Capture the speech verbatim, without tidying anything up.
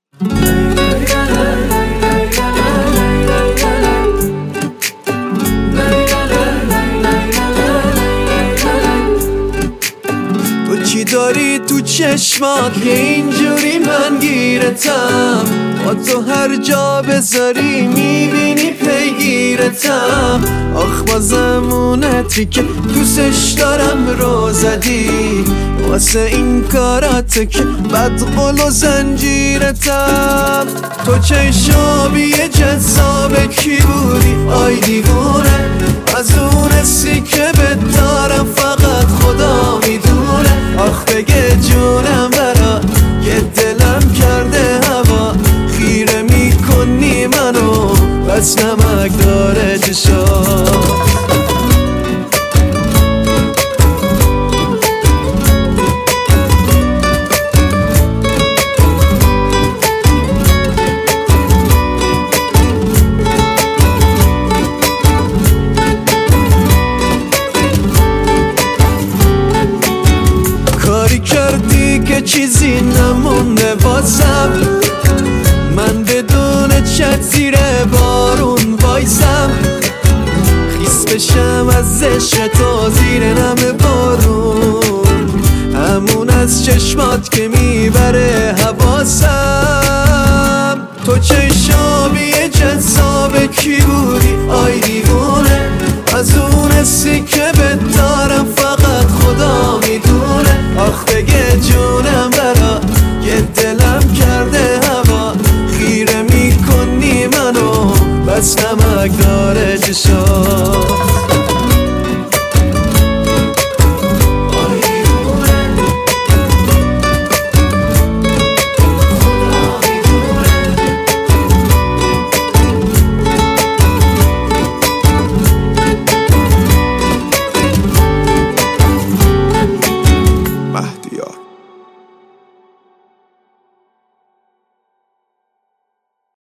تو چی داری تو چشمات که اینجوری من گیرتم؟ با تو هر جا بذاری میبینی پیگیرتم. آخ با زمونتی که دوستش دارم رو زدی، واسه این کاراته که بد قول و زنجیرتم. تو چشابی جذاب کی بودی آی دیوونه، از اون حسی که بهت دارم فقط خدا میدونه. آخ بگه جونم برا یه دلم کرده هوا، خیره میکنی منو بس نمک داره چشات. کاری کردی که چیزی نمونده واسم، من بدون چت زیر بارون وایسم، خیس بشم از عشق تو زیر نم بارون، همون از چشمات که میبره حواسم. تو چشابی جذاب کی بودی آی دیوونه، از اون حسی که بهت دارم فقط خدا میدونه. آخ بگه جونم برا یه دلم کرده هوا، خیره میکنی منو بس نمک داره چشات.